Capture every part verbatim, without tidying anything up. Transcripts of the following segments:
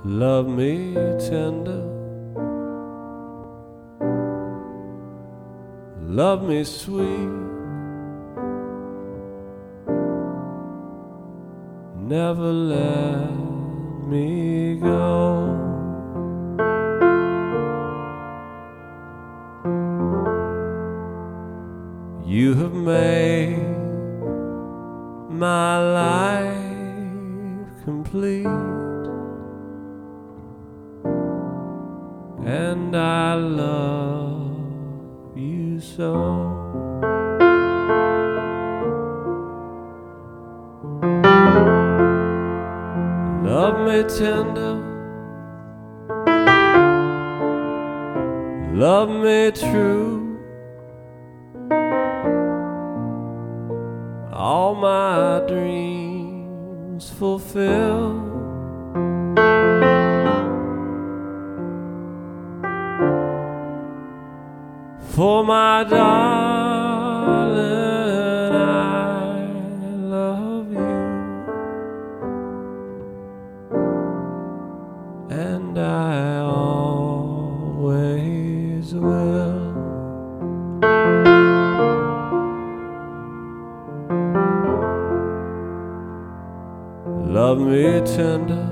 Love me tender, love me sweet, never let me go. You have made my life complete, and I love you so. Love me tender, love me true, all my dreams fulfill. For my darling, I love you, and I always will. Love me tender,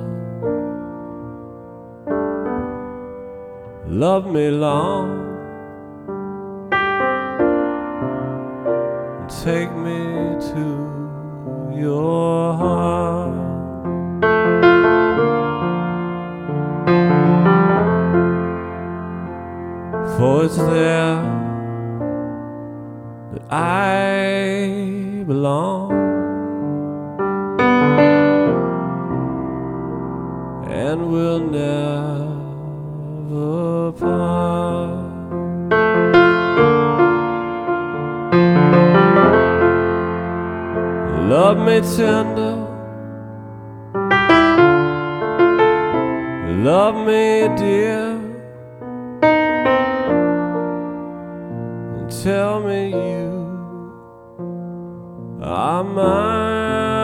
love me long, and take me to your heart. For it's there that I belong, and we'll never part. Love me tender, love me dear, and tell me you are mine.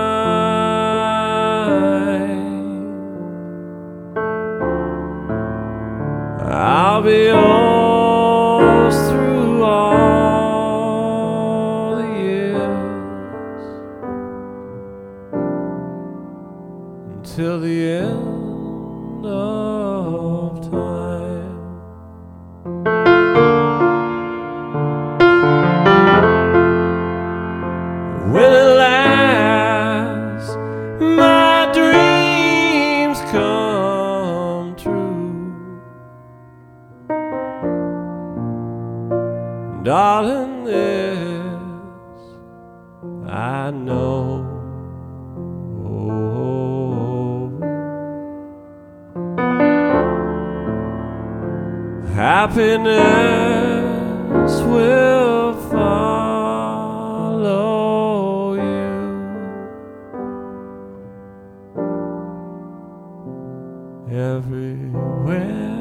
I'll be yours through all the years, until the end of time. When at last my dreams come true, darling, this I know, happiness will follow you everywhere.